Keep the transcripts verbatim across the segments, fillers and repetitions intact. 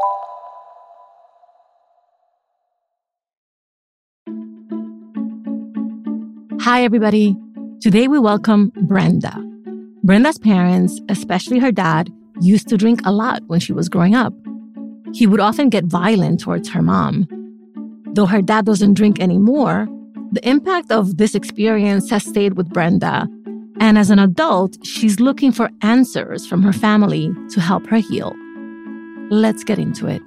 Hi, everybody. Today we welcome Brenda. Brenda's parents, especially her dad, used to drink a lot when she was growing up. He would often get violent towards her mom. Though her dad doesn't drink anymore, the impact of this experience has stayed with Brenda. And as an adult, she's looking for answers from her family to help her heal. Let's get into it.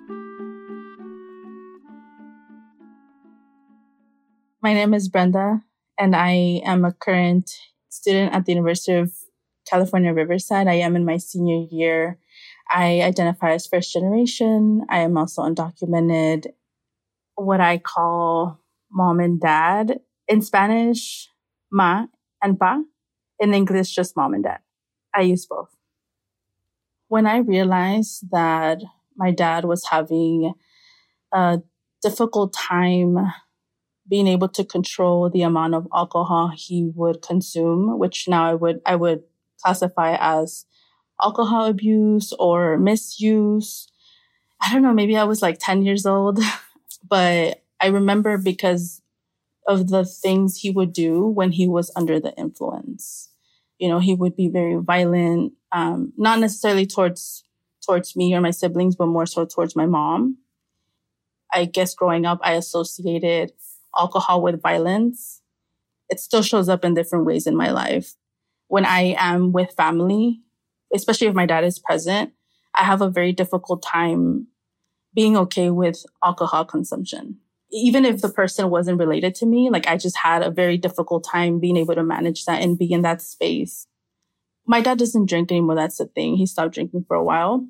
My name is Brenda, and I am a current student at the University of California, Riverside. I am in my senior year. I identify as first generation. I am also undocumented, what I call mom and dad. In Spanish, ma and pa. In English, just mom and dad. I use both. When I realized that my dad was having a difficult time being able to control the amount of alcohol he would consume, which now I would I would classify as alcohol abuse or misuse. I don't know, maybe I was like ten years old, but I remember because of the things he would do when he was under the influence. You know, he would be very violent, um, not necessarily towards towards me or my siblings, but more so towards my mom. I guess growing up, I associated alcohol with violence. It still shows up in different ways in my life. When I am with family, especially if my dad is present, I have a very difficult time being okay with alcohol consumption. Even if the person wasn't related to me, like I just had a very difficult time being able to manage that and be in that space. My dad doesn't drink anymore. That's the thing. He stopped drinking for a while.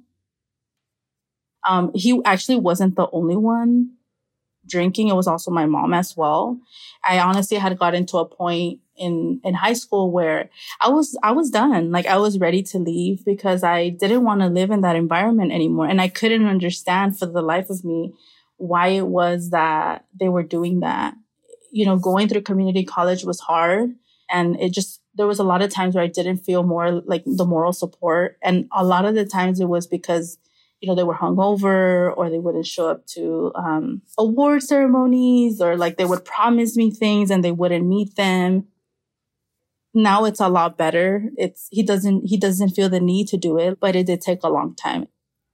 Um, he actually wasn't the only one drinking. It was also my mom as well. I honestly had gotten to a point in, in high school where I was, I was done. Like I was ready to leave because I didn't want to live in that environment anymore. And I couldn't understand for the life of me why it was that they were doing that. You know, going through community college was hard. And it just, there was a lot of times where I didn't feel more like the moral support. And a lot of the times it was because you know, they were hungover or they wouldn't show up to um, award ceremonies or like they would promise me things and they wouldn't meet them. Now it's a lot better. It's he doesn't he doesn't feel the need to do it, but it did take a long time.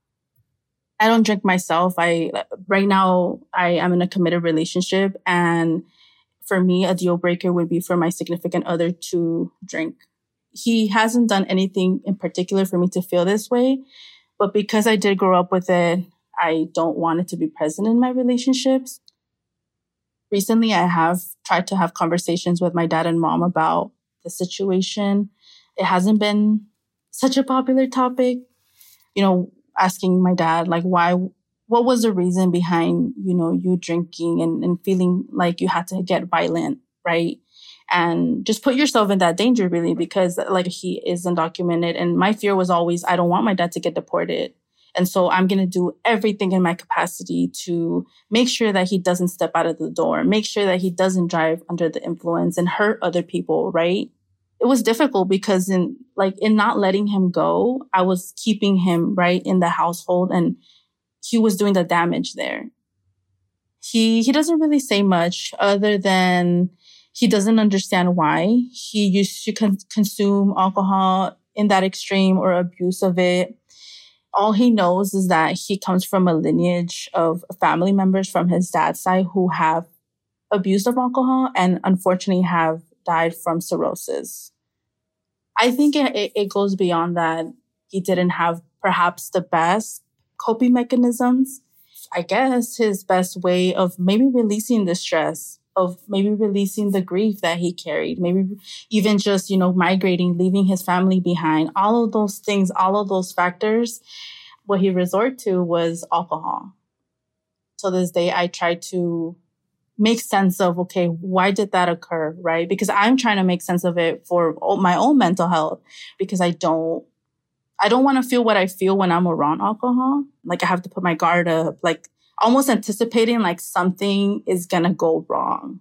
I don't drink myself. I right now I am in a committed relationship, and for me, a deal breaker would be for my significant other to drink. He hasn't done anything in particular for me to feel this way. But because I did grow up with it, I don't want it to be present in my relationships. Recently, I have tried to have conversations with my dad and mom about the situation. It hasn't been such a popular topic. You know, asking my dad, like, why, what was the reason behind, you know, you drinking and, and feeling like you had to get violent, right? And just put yourself in that danger, really, because like he is undocumented. And my fear was always, I don't want my dad to get deported. And so I'm going to do everything in my capacity to make sure that he doesn't step out of the door, make sure that he doesn't drive under the influence and hurt other people, right? It was difficult because in like in not letting him go, I was keeping him right in the household and he was doing the damage there. He, he doesn't really say much other than he doesn't understand why he used to con- consume alcohol in that extreme or abuse of it. All he knows is that he comes from a lineage of family members from his dad's side who have abused of alcohol and unfortunately have died from cirrhosis. I think it, it goes beyond that. He didn't have perhaps the best coping mechanisms. I guess his best way of maybe releasing the stress, of maybe releasing the grief that he carried, maybe even just, you know, migrating, leaving his family behind, all of those things, all of those factors, what he resorted to was alcohol. To this day, I try to make sense of, okay, why did that occur, right? Because I'm trying to make sense of it for my own mental health, because I don't, I don't want to feel what I feel when I'm around alcohol. Like I have to put my guard up, like almost anticipating like something is going to go wrong.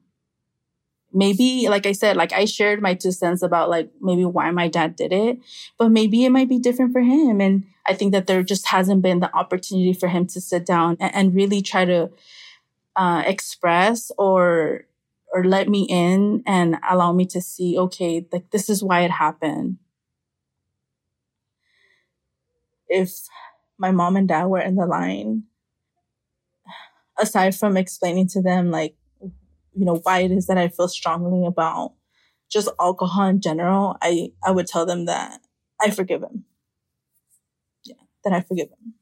Maybe, like I said, like I shared my two cents about like maybe why my dad did it, but maybe it might be different for him. And I think that there just hasn't been the opportunity for him to sit down and, and really try to uh, express or or let me in and allow me to see, okay, like this is why it happened. If my mom and dad were in the line, aside from explaining to them, like, you know, why it is that I feel strongly about just alcohol in general, I, I would tell them that I forgive him. Yeah, that I forgive him.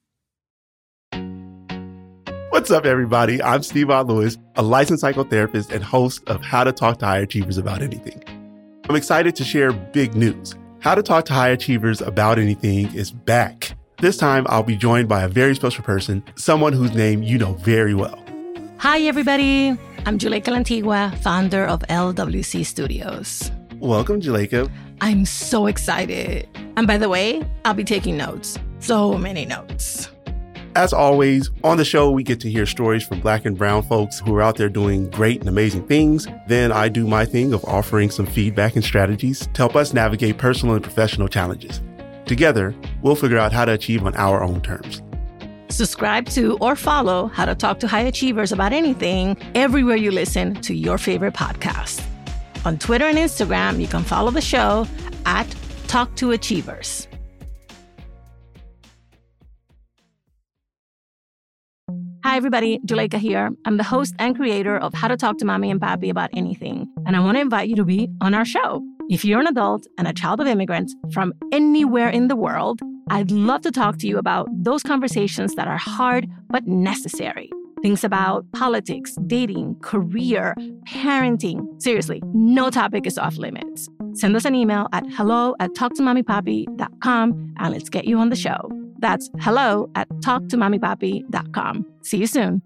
What's up, everybody? I'm Stevon Lewis, a licensed psychotherapist and host of How to Talk to High Achievers About Anything. I'm excited to share big news. How to Talk to High Achievers About Anything is back. This time, I'll be joined by a very special person, someone whose name you know very well. Hi, everybody. I'm Juleyka Lantigua, founder of L W C Studios. Welcome, Juleyka. I'm so excited. And by the way, I'll be taking notes. So many notes. As always, on the show, we get to hear stories from Black and brown folks who are out there doing great and amazing things. Then I do my thing of offering some feedback and strategies to help us navigate personal and professional challenges. Together, we'll figure out how to achieve on our own terms. Subscribe to or follow How to Talk to High Achievers About Anything everywhere you listen to your favorite podcast. On Twitter and Instagram, you can follow the show at Talk to Achievers. Hi, everybody. Juleyka here. I'm the host and creator of How to Talk to Mommy and Papi About Anything, and I want to invite you to be on our show. If you're an adult and a child of immigrants from anywhere in the world, I'd love to talk to you about those conversations that are hard but necessary. Things about politics, dating, career, parenting. Seriously, no topic is off limits. Send us an email at hello at talk to mommy papi dot com and let's get you on the show. That's hello at talk to mommy papi dot com. See you soon.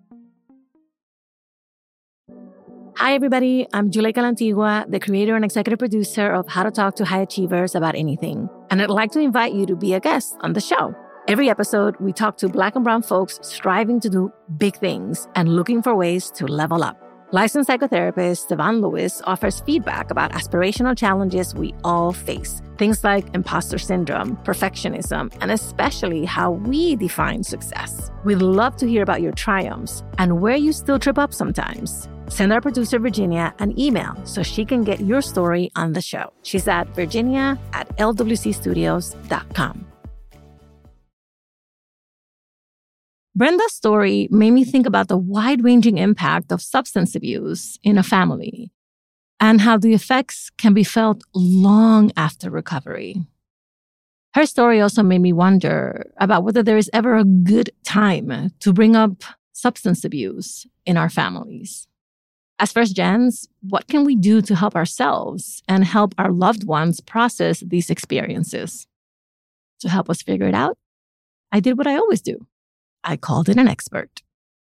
Hi, everybody. I'm Juleyka Lantigua, the creator and executive producer of How to Talk to High Achievers About Anything. And I'd like to invite you to be a guest on the show. Every episode, we talk to Black and brown folks striving to do big things and looking for ways to level up. Licensed psychotherapist Stevon Lewis offers feedback about aspirational challenges we all face. Things like imposter syndrome, perfectionism, and especially how we define success. We'd love to hear about your triumphs and where you still trip up sometimes. Send our producer, Virginia, an email so she can get your story on the show. She's at virginia at l w c studios dot com. Brenda's story made me think about the wide-ranging impact of substance abuse in a family and how the effects can be felt long after recovery. Her story also made me wonder about whether there is ever a good time to bring up substance abuse in our families. As first gens, what can we do to help ourselves and help our loved ones process these experiences? To help us figure it out, I did what I always do. I called in an expert.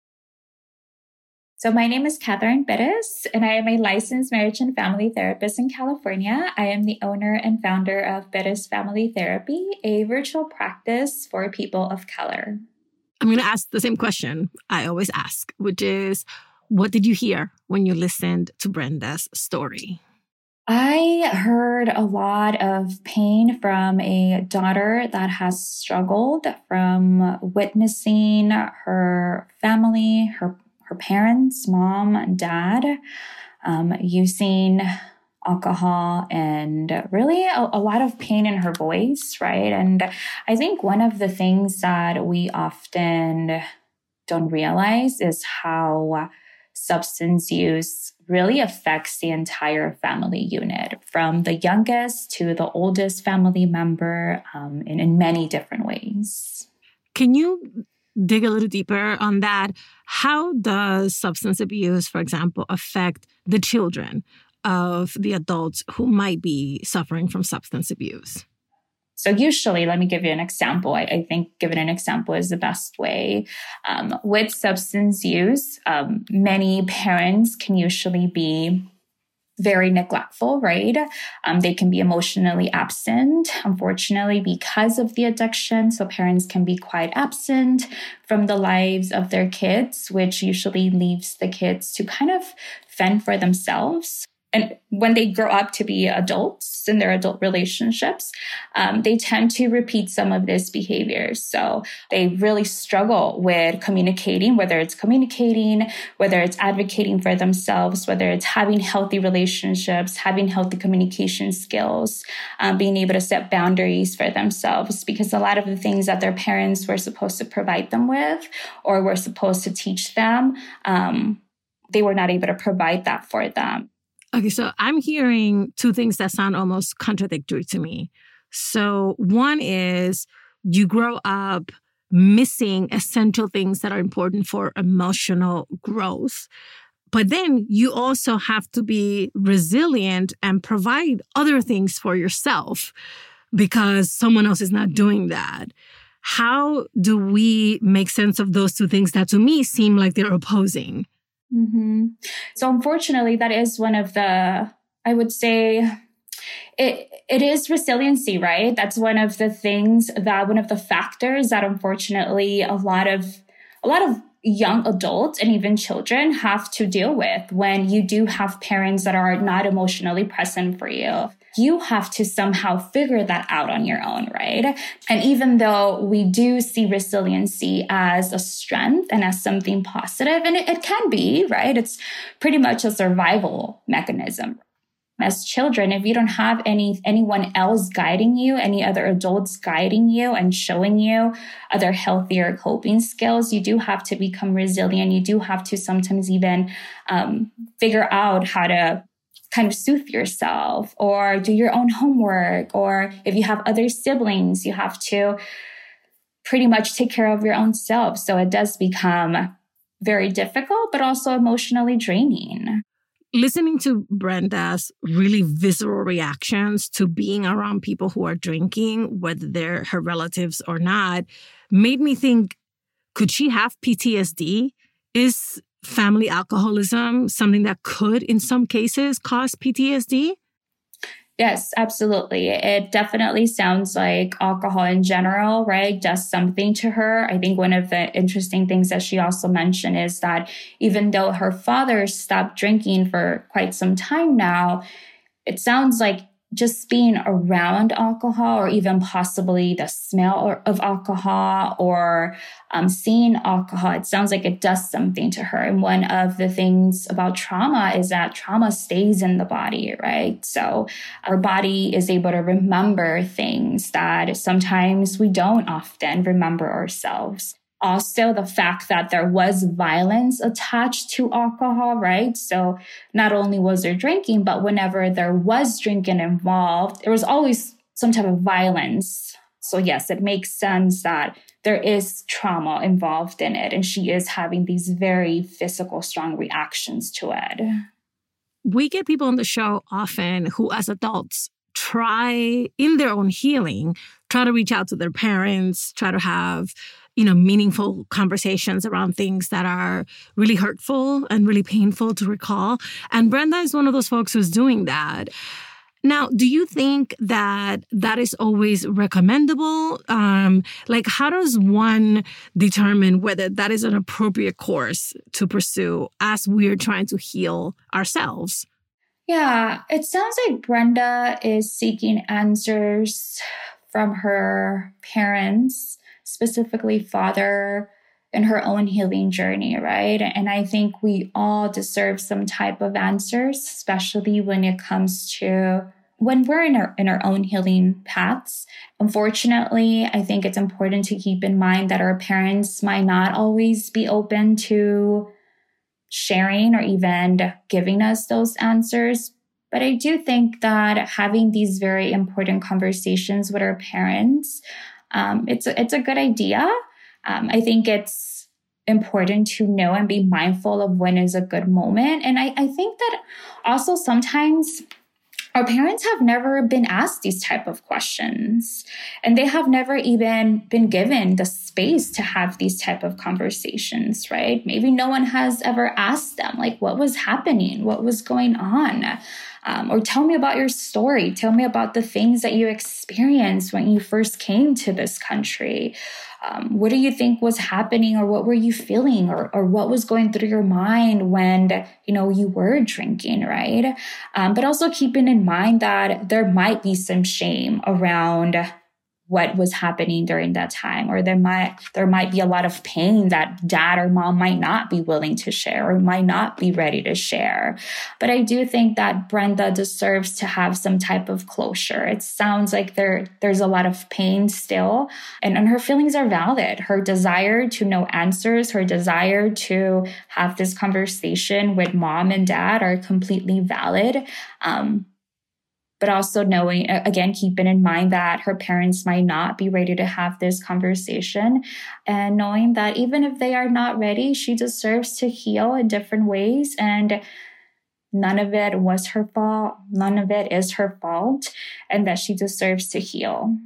So my name is Catherine Perez, and I am a licensed marriage and family therapist in California. I am the owner and founder of Perez Family Therapy, a virtual practice for people of color. I'm going to ask the same question I always ask, which is, what did you hear when you listened to Brenda's story? I heard a lot of pain from a daughter that has struggled from witnessing her family, her, her parents, mom and dad, um, using alcohol and really a, a lot of pain in her voice, right? And I think one of the things that we often don't realize is how substance use really affects the entire family unit, from the youngest to the oldest family member, um, in, in many different ways. Can you dig a little deeper on that? How does substance abuse, for example, affect the children of the adults who might be suffering from substance abuse? So usually, let me give you an example. I, I think giving an example is the best way. Um, with substance use, um, many parents can usually be very neglectful, right? Um, they can be emotionally absent, unfortunately, because of the addiction. So parents can be quite absent from the lives of their kids, which usually leaves the kids to kind of fend for themselves. and when they grow up to be adults in their adult relationships, um, they tend to repeat some of these behaviors. So they really struggle with communicating, whether it's communicating, whether it's advocating for themselves, whether it's having healthy relationships, having healthy communication skills, um, being able to set boundaries for themselves, because a lot of the things that their parents were supposed to provide them with or were supposed to teach them, um, they were not able to provide that for them. Okay, so I'm hearing two things that sound almost contradictory to me. So one is you grow up missing essential things that are important for emotional growth. But then you also have to be resilient and provide other things for yourself because someone else is not doing that. How do we make sense of those two things that to me seem like they're opposing? Mm-hmm. So unfortunately, that is one of the, I would say, it it is resiliency, right? That's one of the things that, one of the factors that unfortunately a lot of, a lot of young adults and even children have to deal with when you do have parents that are not emotionally present for you. You have to somehow figure that out on your own, right? And even though we do see resiliency as a strength and as something positive, and it, it can be, right? It's pretty much a survival mechanism. As children, if you don't have any anyone else guiding you, any other adults guiding you and showing you other healthier coping skills, you do have to become resilient. You do have to sometimes even um, figure out how to kind of soothe yourself or do your own homework. Or if you have other siblings, you have to pretty much take care of your own self. So it does become very difficult, but also emotionally draining. Listening to Brenda's really visceral reactions to being around people who are drinking, whether they're her relatives or not, made me think, could she have P T S D? Is family alcoholism something that could, in some cases, cause P T S D? Yes, absolutely. It definitely sounds like alcohol in general, right, does something to her. I think one of the interesting things that she also mentioned is that even though her father stopped drinking for quite some time now, it sounds like just being around alcohol or even possibly the smell of alcohol or um, seeing alcohol, it sounds like it does something to her. And one of the things about trauma is that trauma stays in the body, right? So our body is able to remember things that sometimes we don't often remember ourselves. Also, the fact that there was violence attached to alcohol, right? So not only was there drinking, but whenever there was drinking involved, there was always some type of violence. So yes, it makes sense that there is trauma involved in it. And she is having these very physical, strong reactions to it. We get people on the show often who, as adults, try in their own healing, try to reach out to their parents, try to have you know, meaningful conversations around things that are really hurtful and really painful to recall. And Brenda is one of those folks who's doing that. Now, do you think that that is always recommendable? Um, like, how does one determine whether that is an appropriate course to pursue as we're trying to heal ourselves? Yeah, it sounds like Brenda is seeking answers from her parents, specifically father, in her own healing journey, right? And I think we all deserve some type of answers, especially when it comes to when we're in our in our own healing paths. Unfortunately, I think it's important to keep in mind that our parents might not always be open to sharing or even giving us those answers. But I do think that having these very important conversations with our parents, Um, it's a, it's a good idea. Um, I think it's important to know and be mindful of when is a good moment. And I, I think that also sometimes our parents have never been asked these type of questions, and they have never even been given the space to have these type of conversations, right? Maybe no one has ever asked them, like, what was happening? What was going on? Um, or tell me about your story. Tell me about the things that you experienced when you first came to this country. Um, what do you think was happening, or what were you feeling, or, or what was going through your mind when, you know, you were drinking, right? Um, but also keeping in mind that there might be some shame around what was happening during that time, or there might there might be a lot of pain that dad or mom might not be willing to share or might not be ready to share. But I do think that Brenda deserves to have some type of closure. It sounds like there there's a lot of pain still, and, and her feelings are valid. Her desire to know answers, her desire to have this conversation with mom and dad are completely valid. Um, But also knowing, again, keeping in mind that her parents might not be ready to have this conversation, and knowing that even if they are not ready, she deserves to heal in different ways. And none of it was her fault. None of it is her fault, and that she deserves to heal.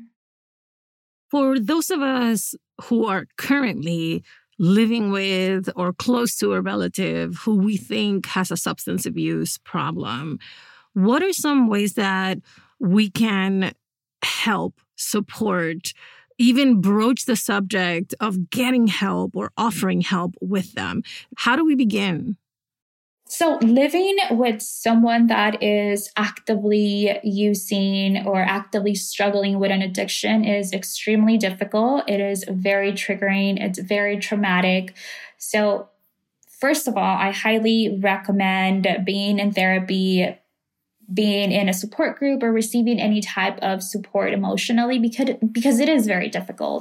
For those of us who are currently living with or close to a relative who we think has a substance abuse problem, what are some ways that we can help, support, even broach the subject of getting help or offering help with them? How do we begin? So living with someone that is actively using or actively struggling with an addiction is extremely difficult. It is very triggering. It's very traumatic. So first of all, I highly recommend being in therapy, being in a support group, or receiving any type of support emotionally, because, because it is very difficult.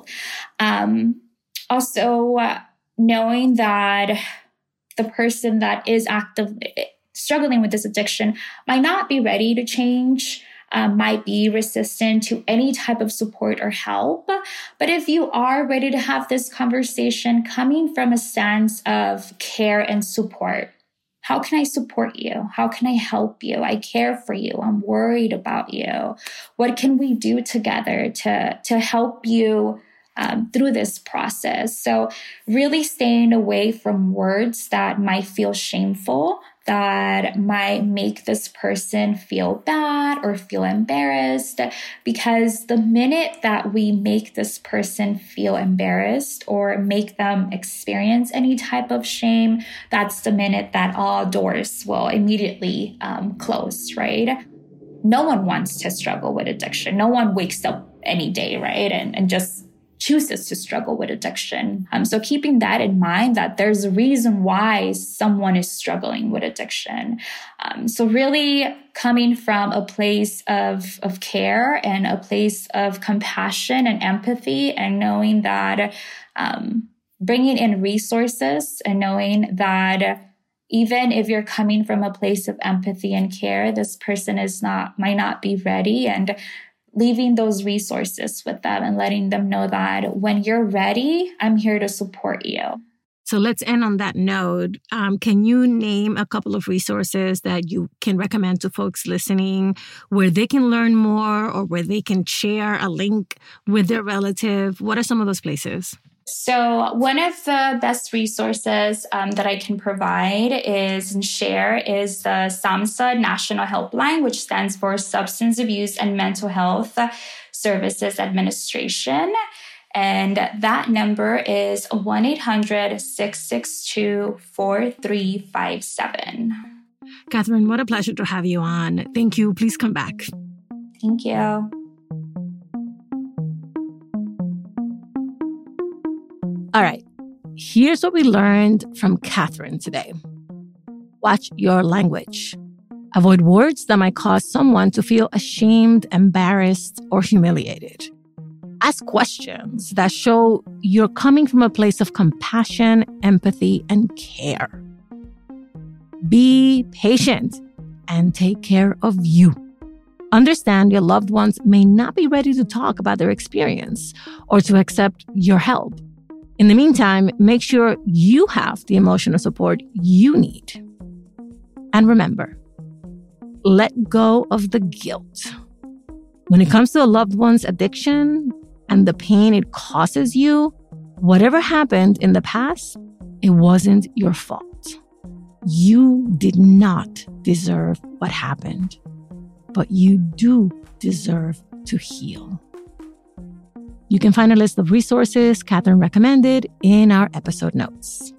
Um, also, uh, knowing that the person that is actively struggling with this addiction might not be ready to change, um, might be resistant to any type of support or help. But if you are ready to have this conversation coming from a sense of care and support, how can I support you? How can I help you? I care for you. I'm worried about you. What can we do together to, to help you um, through this process? So really staying away from words that might feel shameful, that might make this person feel bad or feel embarrassed, because the minute that we make this person feel embarrassed or make them experience any type of shame, that's the minute that all doors will immediately um, close, right? No one wants to struggle with addiction. No one wakes up any day, right? And, and just chooses to struggle with addiction. Um, so keeping that in mind, that there's a reason why someone is struggling with addiction. Um, so really coming from a place of, of care and a place of compassion and empathy, and knowing that um, bringing in resources, and knowing that even if you're coming from a place of empathy and care, this person is not, might not be ready, and leaving those resources with them and letting them know that when you're ready, I'm here to support you. So let's end on that note. Um, can you name a couple of resources that you can recommend to folks listening where they can learn more, or where they can share a link with their relative? What are some of those places? So one of the best resources um, that I can provide is and share is the SAMHSA National Helpline, which stands for Substance Abuse and Mental Health Services Administration. And that number is one eight hundred, six six two, four three five seven. Catherine, what a pleasure to have you on. Thank you. Please come back. Thank you. All right, here's what we learned from Catherine today. Watch your language. Avoid words that might cause someone to feel ashamed, embarrassed, or humiliated. Ask questions that show you're coming from a place of compassion, empathy, and care. Be patient and take care of you. Understand your loved ones may not be ready to talk about their experience or to accept your help. In the meantime, make sure you have the emotional support you need. And remember, let go of the guilt. When it comes to a loved one's addiction and the pain it causes you, whatever happened in the past, it wasn't your fault. You did not deserve what happened, but you do deserve to heal. You can find a list of resources Catherine recommended in our episode notes.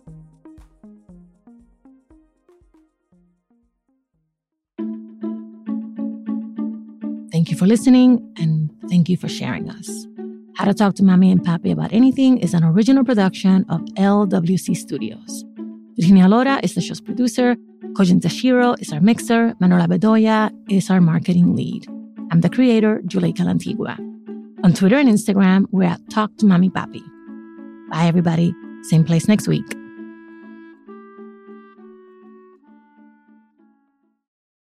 Thank you for listening, and thank you for sharing us. How to Talk to Mommy and Papi About Anything is an original production of L W C Studios. Virginia Lora is the show's producer. Kojin Tashiro is our mixer. Manuela Bedoya is our marketing lead. I'm the creator, Juleyka Lantigua. On Twitter and Instagram, we're at Talk to Mommy Papi. Bye, everybody. Same place next week.